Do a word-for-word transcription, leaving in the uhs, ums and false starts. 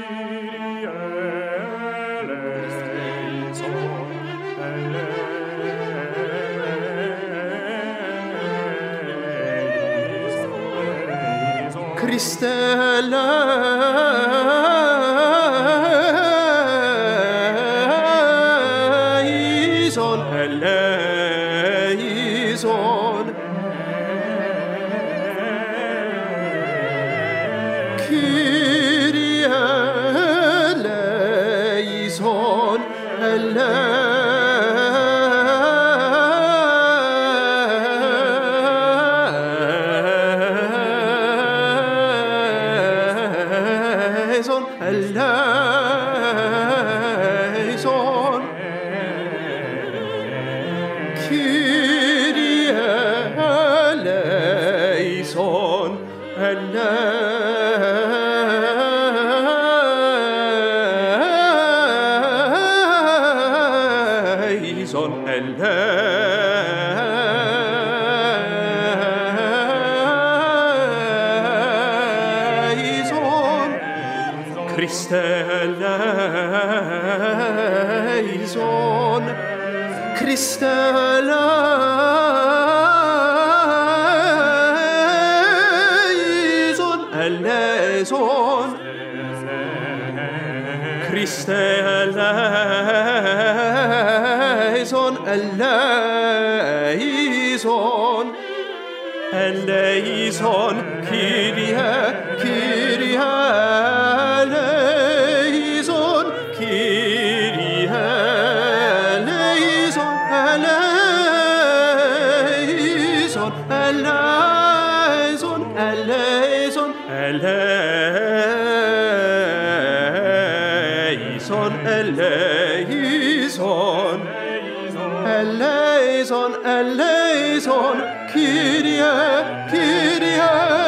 Christe eleison, eleison. Kyrie eleison, eleison, eleison. Kyrie eleison, eleison, eleison. Christe eleison, Christe eleison, eleison. Christe eleison, eleison, eleison. Kyrie, Kyrie eleison, Kyrie eleison, eleison, eleison, eleison, eleison, eleison, eleison, eleison. Kyrie, Kyrie